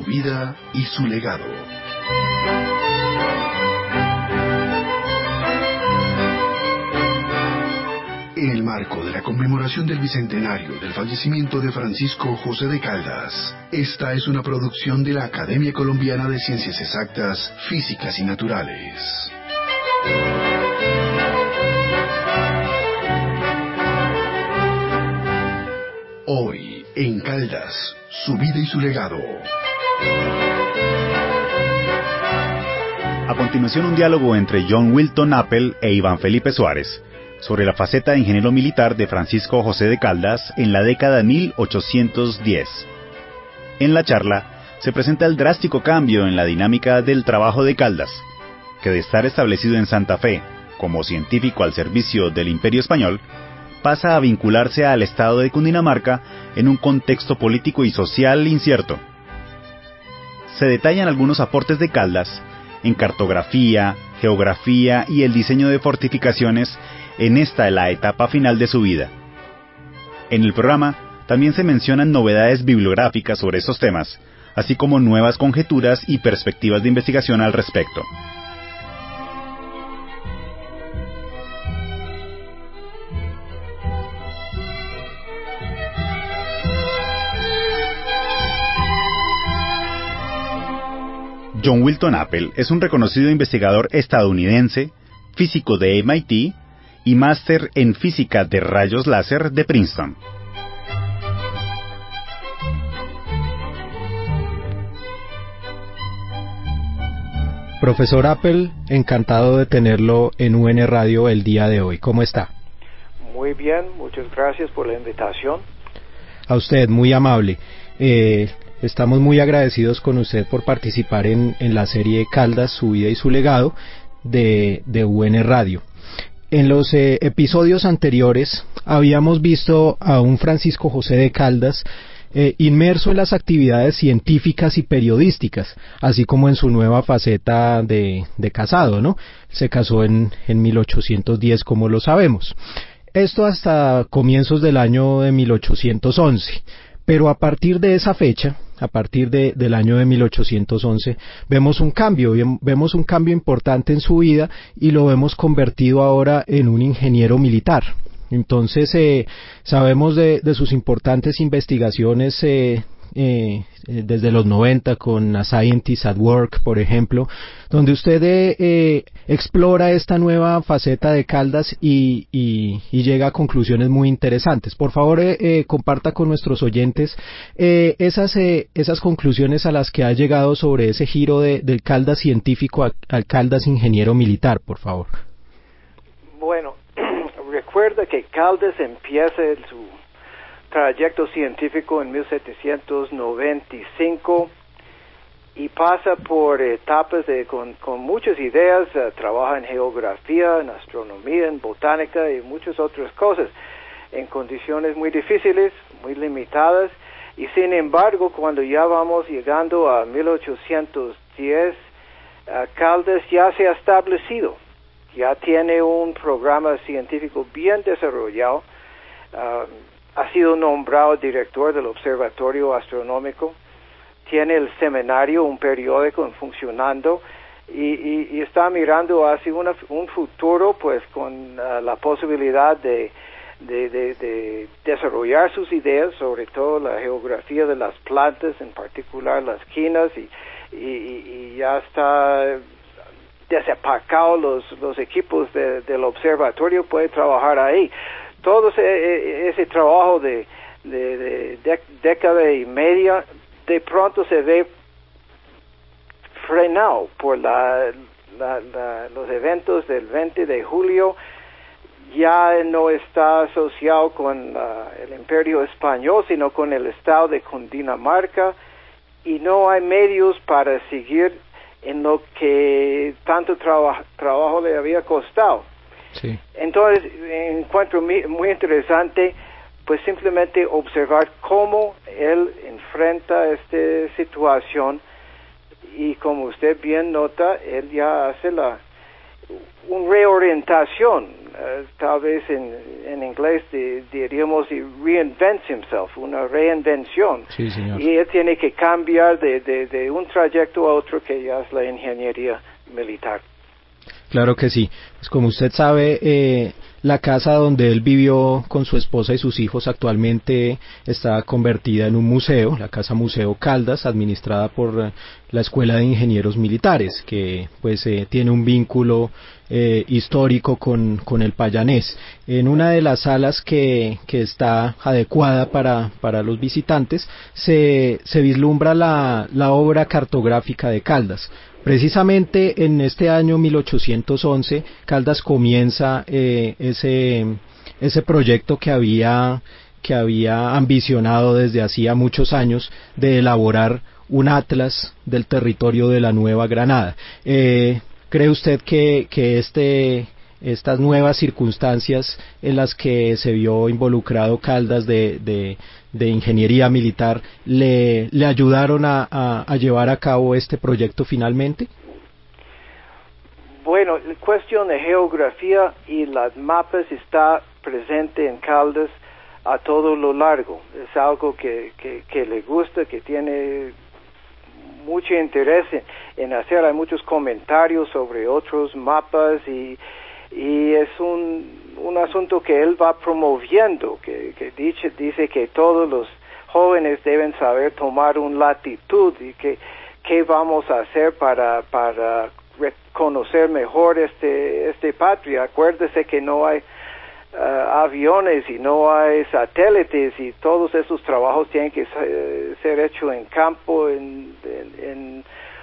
vida y su legado. En el marco de la conmemoración del bicentenario del fallecimiento de Francisco José de Caldas, esta es una producción de la Academia Colombiana de Ciencias Exactas, Físicas y Naturales. Hoy, en Caldas, su vida y su legado. A continuación, un diálogo entre John Wilton Apple e Iván Felipe Suárez sobre la faceta de ingeniero militar de Francisco José de Caldas en la década de 1810. En la charla se presenta el drástico cambio en la dinámica del trabajo de Caldas, que de estar establecido en Santa Fe como científico al servicio del Imperio Español, pasa a vincularse al estado de Cundinamarca en un contexto político y social incierto. Se detallan algunos aportes de Caldas en cartografía, geografía y el diseño de fortificaciones en la etapa final de su vida. En el programa también se mencionan novedades bibliográficas sobre estos temas, así como nuevas conjeturas y perspectivas de investigación al respecto. John Wilton Apple es un reconocido investigador estadounidense, físico de MIT y máster en física de rayos láser de Princeton. Profesor Apple, encantado de tenerlo en UN Radio el día de hoy. ¿Cómo está? Muy bien, muchas gracias por la invitación. A usted, muy amable. Estamos muy agradecidos con usted por participar en la serie Caldas, su vida y su legado de UN Radio. En los episodios anteriores habíamos visto a un Francisco José de Caldas inmerso en las actividades científicas y periodísticas, así como en su nueva faceta de casado, ¿no? Se casó en 1810, como lo sabemos. Esto hasta comienzos del año de 1811. Pero a partir de esa fecha, a partir del año de 1811, vemos un cambio importante en su vida y lo vemos convertido ahora en un ingeniero militar. Entonces, sabemos de sus importantes investigaciones desde los 90 con A Scientist at Work, por ejemplo, donde usted explora esta nueva faceta de Caldas y llega a conclusiones muy interesantes. Por favor, comparta con nuestros oyentes esas conclusiones a las que ha llegado sobre ese giro del Caldas científico al Caldas ingeniero militar, por favor. Bueno, recuerda que Caldas empieza su trayecto científico en 1795 y pasa por etapas con muchas ideas, trabaja en geografía, en astronomía, en botánica y muchas otras cosas, en condiciones muy difíciles, muy limitadas, y sin embargo, cuando ya vamos llegando a 1810, Caldas ya se ha establecido, ya tiene un programa científico bien desarrollado, ha sido nombrado director del Observatorio Astronómico, tiene el seminario, un periódico funcionando, y está mirando hacia un futuro pues con la posibilidad de desarrollar sus ideas, sobre todo la geografía de las plantas, en particular las quinas, y ya está desempacado los equipos del observatorio, puede trabajar ahí. Todo ese trabajo de década y media de pronto se ve frenado por los eventos del 20 de julio. Ya no está asociado con el Imperio Español, sino con el estado de Cundinamarca, y no hay medios para seguir en lo que tanto trabajo le había costado. Sí. Entonces encuentro muy interesante pues simplemente observar cómo él enfrenta esta situación, y como usted bien nota, él ya hace una reorientación tal vez en inglés diríamos reinvents himself, una reinvención. Sí, señor. Y él tiene que cambiar de un trayecto a otro, que ya es la ingeniería militar. Claro que sí. Pues como usted sabe, la casa donde él vivió con su esposa y sus hijos actualmente está convertida en un museo, la Casa Museo Caldas, administrada por la Escuela de Ingenieros Militares, que pues tiene un vínculo histórico con el Payanés. En una de las salas que está adecuada para los visitantes se vislumbra la obra cartográfica de Caldas. Precisamente en este año 1811, Caldas comienza ese proyecto que había ambicionado desde hacía muchos años de elaborar un atlas del territorio de la Nueva Granada. ¿Cree usted que estas nuevas circunstancias en las que se vio involucrado Caldas de ingeniería militar le ayudaron a llevar a cabo este proyecto finalmente? Bueno, la cuestión de geografía y los mapas está presente en Caldas a todo lo largo. Es algo que le gusta, que tiene mucho interés en hacer. Hay muchos comentarios sobre otros mapas y es un asunto que él va promoviendo, que dice que todos los jóvenes deben saber tomar una latitud y qué vamos a hacer para reconocer mejor este patria. Acuérdese que no hay aviones y no hay satélites, y todos esos trabajos tienen que ser hechos en campo, en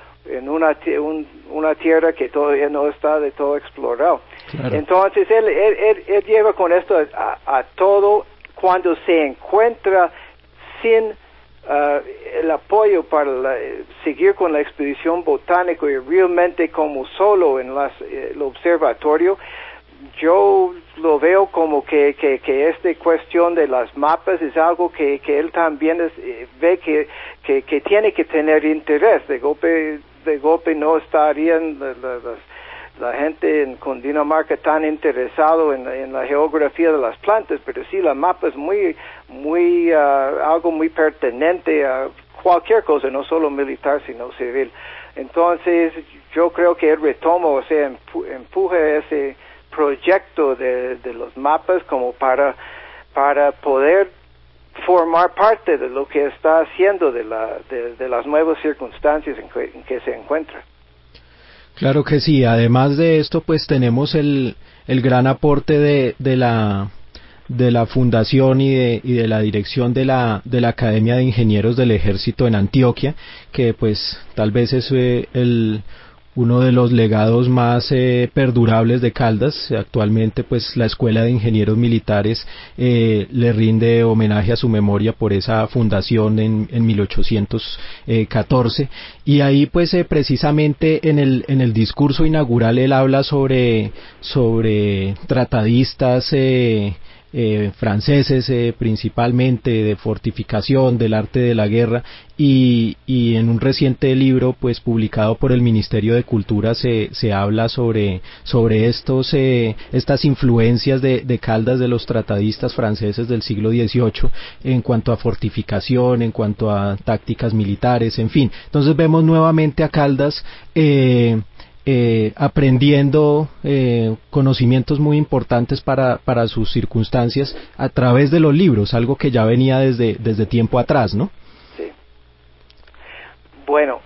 una tierra que todavía no está de todo explorado. Claro. Entonces él lleva con esto a todo. Cuando se encuentra sin el apoyo para seguir con la expedición botánica y realmente como solo en el observatorio, yo lo veo como que esta cuestión de las mapas es algo que él también ve que tiene que tener interés. De golpe no estarían la gente en Cundinamarca tan interesado en la geografía de las plantas, pero sí la mapa es algo muy pertinente a cualquier cosa, no solo militar sino civil. Entonces yo creo que él retoma, o sea, empuja ese proyecto de los mapas como para poder formar parte de lo que está haciendo de las nuevas circunstancias en que se encuentra. Claro que sí. Además de esto, pues tenemos el gran aporte de la fundación y de la dirección de la Academia de Ingenieros del Ejército en Antioquia, que pues tal vez es uno de los legados más perdurables de Caldas. Actualmente pues la Escuela de Ingenieros Militares le rinde homenaje a su memoria por esa fundación en 1814, y ahí pues precisamente en el discurso inaugural él habla sobre tratadistas franceses, principalmente de fortificación, del arte de la guerra, y en un reciente libro pues publicado por el Ministerio de Cultura se habla sobre estas influencias de Caldas, de los tratadistas franceses del siglo XVIII, en cuanto a fortificación, en cuanto a tácticas militares, en fin. Entonces vemos nuevamente a Caldas aprendiendo conocimientos muy importantes para sus circunstancias a través de los libros, algo que ya venía desde tiempo atrás, ¿no? Sí. Bueno,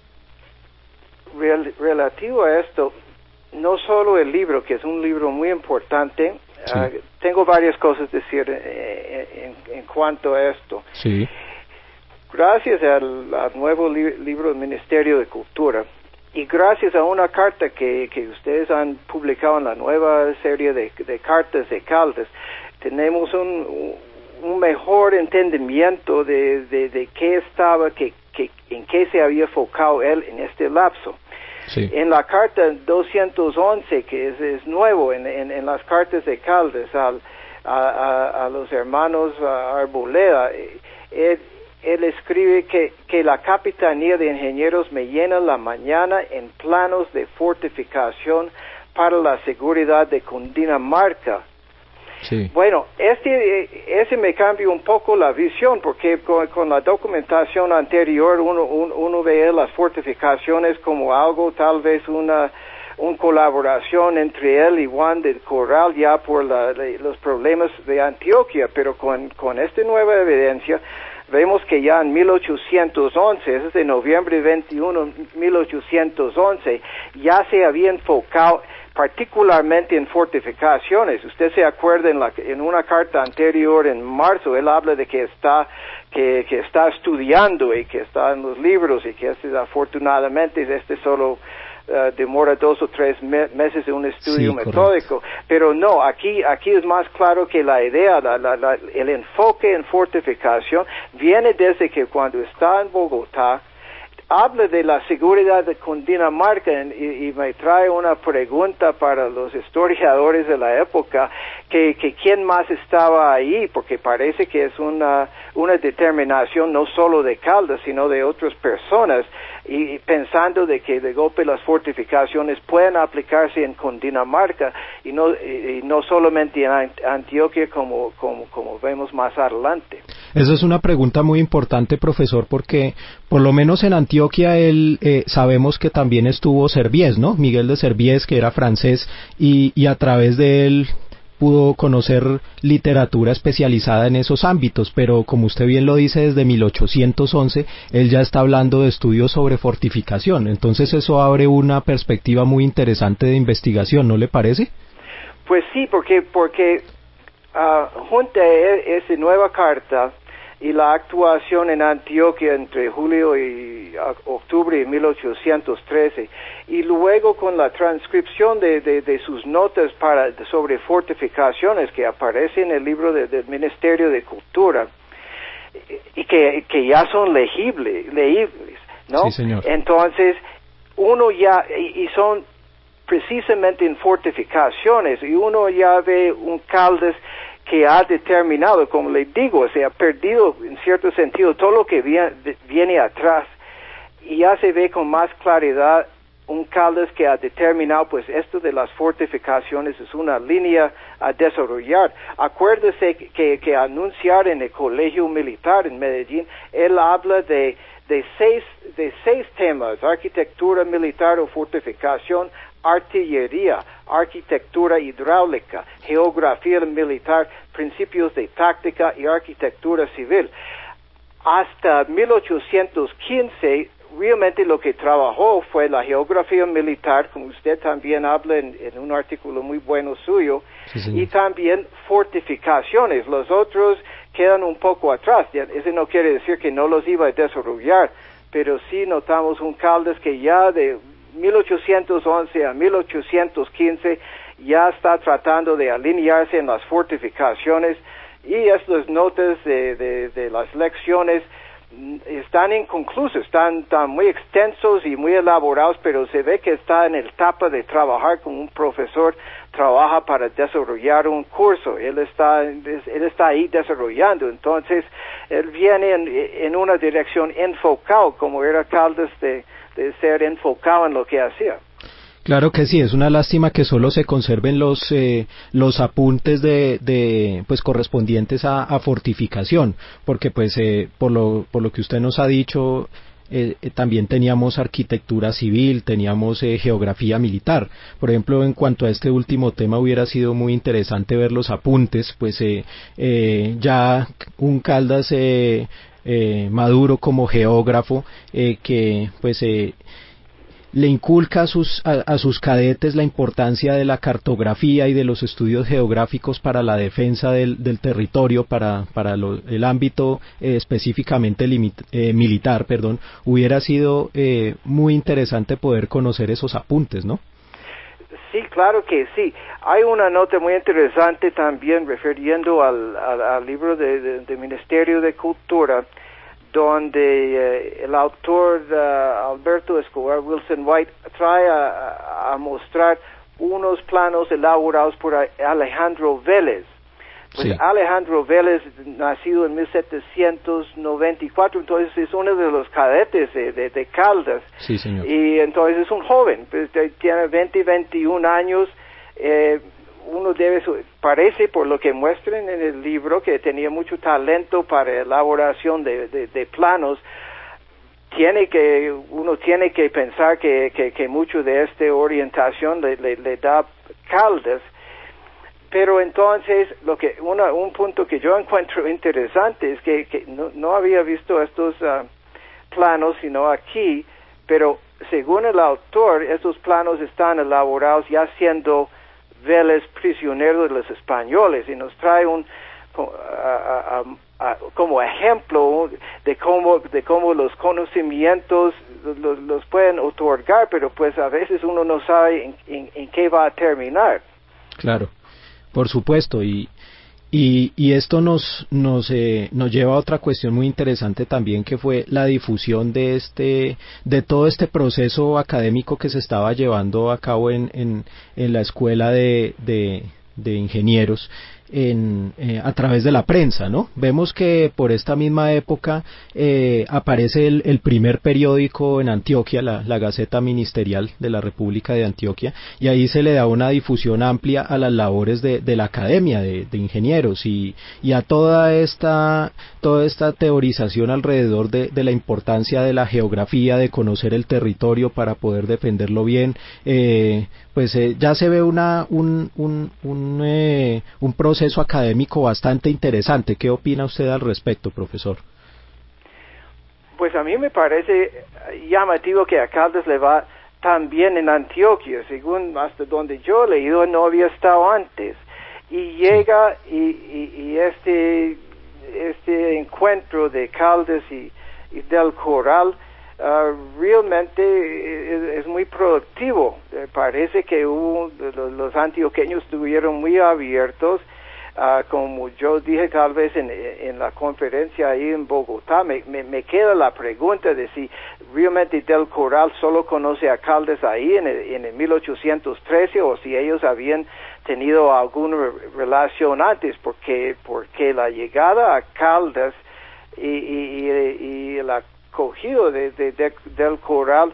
relativo a esto, no solo el libro, que es un libro muy importante, sí. Tengo varias cosas que decir en cuanto a esto. Sí. Gracias al nuevo libro del Ministerio de Cultura, y gracias a una carta que ustedes han publicado en la nueva serie de cartas de Caldas, tenemos un mejor entendimiento de qué estaba, en qué se había enfocado él en este lapso. Sí. En la carta 211, que es nuevo en las cartas de Caldas a los hermanos Arboleda, él escribe que la Capitanía de Ingenieros me llena la mañana en planos de fortificación para la seguridad de Cundinamarca. Sí. Bueno, ese me cambia un poco la visión, porque con la documentación anterior uno ve las fortificaciones como algo, tal vez una colaboración entre él y Juan del Corral ya por los problemas de Antioquia, pero con esta nueva evidencia vemos que ya en 1811, es de noviembre 21, 1811, ya se había enfocado particularmente en fortificaciones. Usted se acuerda en una carta anterior en marzo, él habla de que está estudiando y que está en los libros y que afortunadamente solo demora 2 o 3 meses de un estudio metódico. Pero no, aquí es más claro que la idea, el enfoque en fortificación viene desde que cuando está en Bogotá, habla de la seguridad de Cundinamarca y me trae una pregunta para los historiadores de la época, que quién más estaba ahí, porque parece que es una determinación no solo de Caldas, sino de otras personas, y pensando de que de golpe las fortificaciones pueden aplicarse en Cundinamarca y no solamente en Antioquia como vemos más adelante. Esa es una pregunta muy importante, profesor, porque por lo menos en Antioquia sabemos que también estuvo Serviés, ¿no? Miguel de Serviés, que era francés, y a través de él pudo conocer literatura especializada en esos ámbitos, pero como usted bien lo dice, desde 1811 él ya está hablando de estudios sobre fortificación, entonces eso abre una perspectiva muy interesante de investigación, ¿no le parece? Pues sí, porque junto a esa nueva carta y la actuación en Antioquia entre julio y octubre de 1813, y luego con la transcripción de sus notas sobre fortificaciones que aparece en el libro del Ministerio de Cultura, y que ya son legibles, ¿no? Sí, señor. Entonces, uno ya, y son precisamente en fortificaciones, y uno ya ve un Caldas que ha determinado, como le digo, se ha perdido en cierto sentido todo lo que viene atrás, y ya se ve con más claridad un Caldas que ha determinado, pues esto de las fortificaciones es una línea a desarrollar. Acuérdese que anunciar en el Colegio Militar en Medellín, él habla de seis temas: arquitectura militar o fortificación, artillería, arquitectura hidráulica, geografía militar, principios de táctica y arquitectura civil. Hasta 1815, realmente lo que trabajó fue la geografía militar, como usted también habla en un artículo muy bueno suyo, sí, y también fortificaciones. Los otros quedan un poco atrás. Eso no quiere decir que no los iba a desarrollar, pero sí notamos un Caldas que ya de 1811 a 1815 ya está tratando de alinearse en las fortificaciones, y estas notas de las lecciones están inconclusas, están muy extensos y muy elaborados, pero se ve que está en el etapa de trabajar con un profesor, trabaja para desarrollar un curso, él está ahí desarrollando, entonces él viene en una dirección enfocado, como era Caldas de ser enfocado en lo que hacía. Claro que sí, es una lástima que solo se conserven los apuntes pues correspondientes a fortificación, porque pues por lo que usted nos ha dicho, también teníamos arquitectura civil, teníamos geografía militar. Por ejemplo, en cuanto a este último tema, hubiera sido muy interesante ver los apuntes, pues ya un Caldas maduro como geógrafo, que pues le inculca a sus cadetes la importancia de la cartografía y de los estudios geográficos para la defensa del territorio, para el ámbito específicamente militar, hubiera sido muy interesante poder conocer esos apuntes, ¿no? Sí, claro que sí. Hay una nota muy interesante también refiriendo al libro del Ministerio de Cultura, donde el autor Alberto Escobar Wilson White trae a mostrar unos planos elaborados por Alejandro Vélez, Pues sí. Alejandro Vélez, nacido en 1794, entonces es uno de los cadetes de Caldas. Sí, señor. Y entonces es un joven, pues, tiene 20, 21 años. Uno parece por lo que muestran en el libro, que tenía mucho talento para elaboración de planos. Uno tiene que pensar que mucho de esta orientación le da Caldas. Pero entonces, un punto que yo encuentro interesante es que no había visto estos planos sino aquí, pero según el autor, estos planos están elaborados ya siendo Vélez prisionero de los españoles, y nos trae como ejemplo de cómo los conocimientos los pueden otorgar, pero pues a veces uno no sabe en qué va a terminar. Claro, por supuesto, y esto nos lleva a otra cuestión muy interesante también, que fue la difusión de todo este proceso académico que se estaba llevando a cabo en la escuela de ingenieros a través de la prensa, ¿no? Vemos que por esta misma época aparece el primer periódico en Antioquia, la Gaceta Ministerial de la República de Antioquia, y ahí se le da una difusión amplia a las labores de la academia de ingenieros y a toda esta teorización alrededor de la importancia de la geografía, de conocer el territorio para poder defenderlo bien. Ya se ve un proceso académico bastante interesante. ¿Qué opina usted al respecto, profesor? Pues a mí me parece llamativo que a Caldas le va tan bien en Antioquia. Según hasta donde yo he leído, no había estado antes. Y llega y este encuentro de Caldas y del Corral realmente es muy productivo. Parece que los antioqueños estuvieron muy abiertos, como yo dije tal vez en la conferencia ahí en Bogotá. Me queda la pregunta de si realmente Del Corral solo conoce a Caldas ahí en el 1813, o si ellos habían tenido alguna relación antes, porque la llegada a Caldas y la cogido del Corral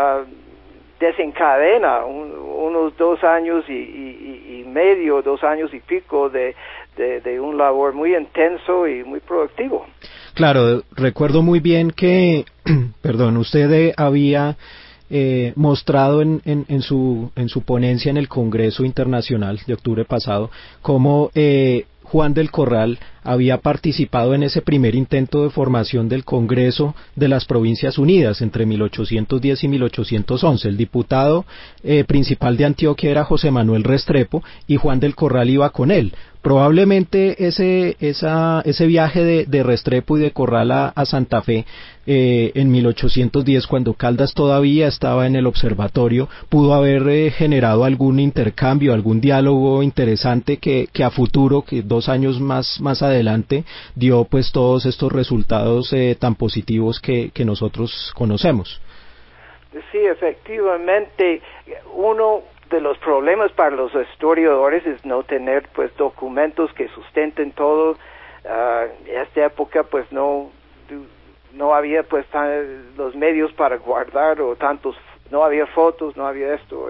desencadena unos 2 años y medio, 2 años y pico de un labor muy intenso y muy productivo. Claro, recuerdo muy bien que, usted había mostrado en su ponencia en el Congreso Internacional de octubre pasado cómo Juan del Corral había participado en ese primer intento de formación del Congreso de las Provincias Unidas entre 1810 y 1811. El diputado principal de Antioquia era José Manuel Restrepo y Juan del Corral iba con él. Probablemente ese viaje de Restrepo y de Corral a Santa Fe en 1810, cuando Caldas todavía estaba en el observatorio, pudo haber generado algún intercambio, algún diálogo interesante que a futuro, que 2 años más adelante, dio pues todos estos resultados tan positivos que nosotros conocemos. Sí, efectivamente, uno de los problemas para los historiadores es no tener pues documentos que sustenten todo. En esta época pues no había pues los medios para guardar, o no había fotos, no había esto,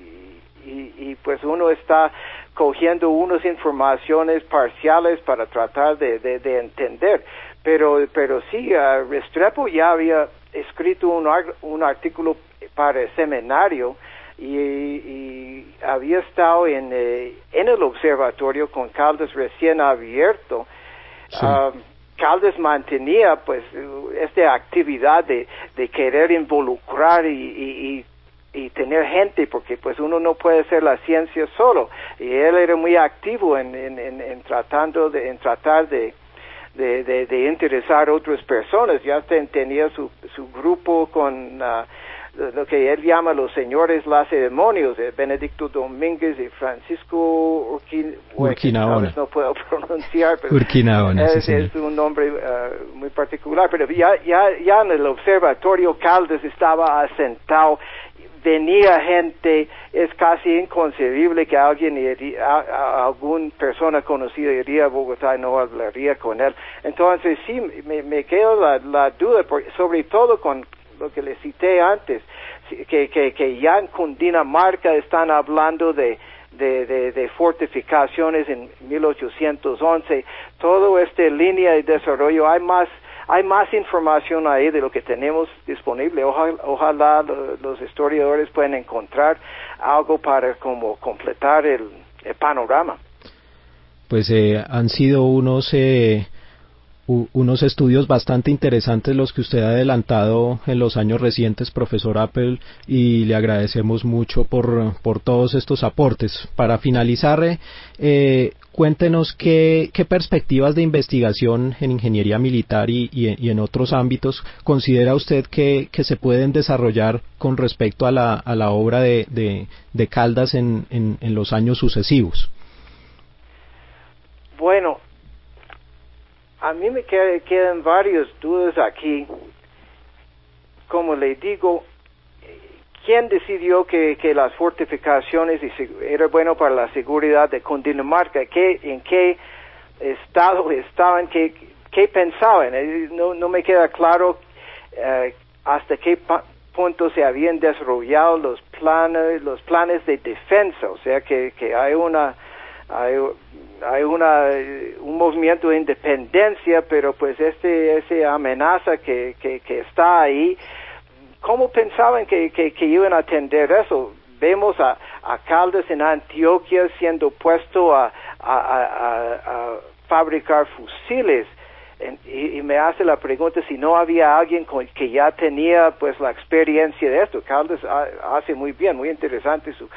y pues uno está cogiendo unas informaciones parciales para tratar de entender, pero sí, Restrepo ya había escrito un artículo para el seminario y había estado en el observatorio con Caldas recién abierto. Sí. Caldas mantenía pues esta actividad de querer involucrar y tener gente, porque pues uno no puede hacer la ciencia solo, y él era muy activo en tratar de interesar a otras personas. Ya tenía su grupo con lo que él llama los señores lacedemonios, Benedicto Domínguez y Francisco Urquinaona. No puedo pronunciar, pero Urquinaona, es un nombre muy particular. Pero ya en el observatorio Caldas estaba asentado. venía gente, es casi inconcebible que alguien alguna persona conocida iría a Bogotá y no hablaría con él. Entonces sí, me queda la duda, sobre todo con lo que le cité antes, que ya en Cundinamarca están hablando de fortificaciones en 1811, toda esta línea de desarrollo, hay más información ahí de lo que tenemos disponible. Ojalá los historiadores puedan encontrar algo para como completar el panorama. Pues han sido unos estudios bastante interesantes los que usted ha adelantado en los años recientes, profesor Appel, y le agradecemos mucho por todos estos aportes. Para finalizar, cuéntenos qué perspectivas de investigación en ingeniería militar y en otros ámbitos considera usted que se pueden desarrollar con respecto a la obra de Caldas en los años sucesivos. Bueno, a mí me quedan varias dudas aquí. Como le digo, ¿quién decidió que las fortificaciones era bueno para la seguridad de Cundinamarca? ¿En qué estado estaban? ¿Qué pensaban? No me queda claro hasta qué punto se habían desarrollado los planes de defensa. O sea que hay un movimiento de independencia, pero pues esa amenaza que está ahí, ¿cómo pensaban que iban a atender eso? Vemos a Caldas en Antioquia siendo puesto a fabricar fusiles, y me hace la pregunta si no había alguien que ya tenía pues la experiencia de esto. Caldas hace muy bien, muy interesante su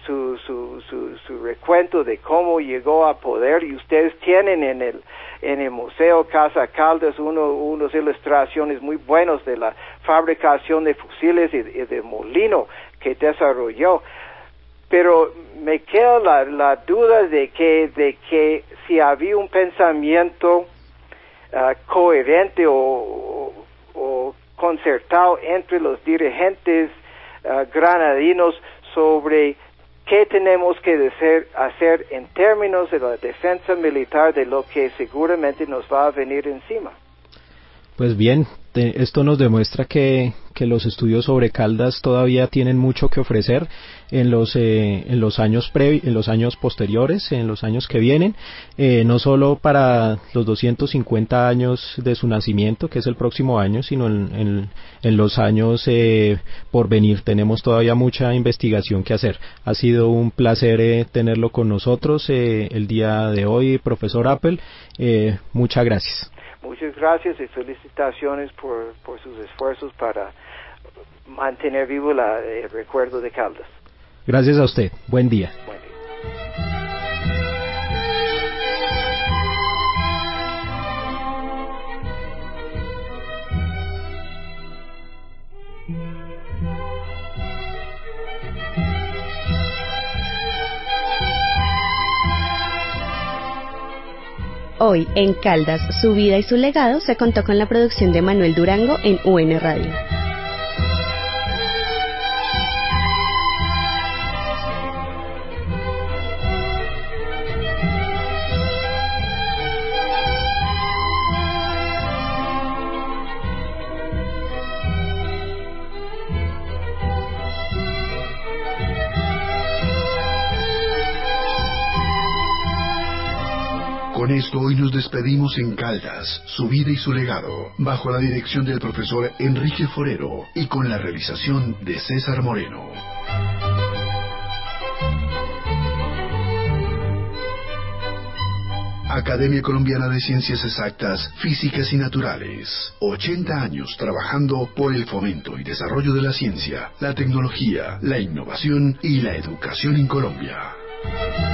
recuento de cómo llegó a poder, y ustedes tienen en el Museo Casa Caldas unas ilustraciones muy buenas de la fabricación de fusiles y de molino que desarrolló. Pero me queda la duda de que si había un pensamiento coherente o concertado entre los dirigentes granadinos sobre ¿qué tenemos que hacer en términos de la defensa militar de lo que seguramente nos va a venir encima? Pues bien, esto nos demuestra que los estudios sobre Caldas todavía tienen mucho que ofrecer en los años posteriores, en los años que vienen, no solo para los 250 años de su nacimiento, que es el próximo año, sino en los años por venir. Tenemos todavía mucha investigación que hacer. Ha sido un placer tenerlo con nosotros el día de hoy, profesor Appel. Muchas gracias. Muchas gracias y felicitaciones por sus esfuerzos para mantener vivo el recuerdo de Caldas. Gracias a usted. Buen día. Buen día. Hoy, en Caldas, su vida y su legado, se contó con la producción de Manuel Durango en UN Radio. Con esto hoy nos despedimos en Caldas, su vida y su legado, bajo la dirección del profesor Enrique Forero y con la realización de César Moreno. Academia Colombiana de Ciencias Exactas, Físicas y Naturales. 80 años trabajando por el fomento y desarrollo de la ciencia, la tecnología, la innovación y la educación en Colombia.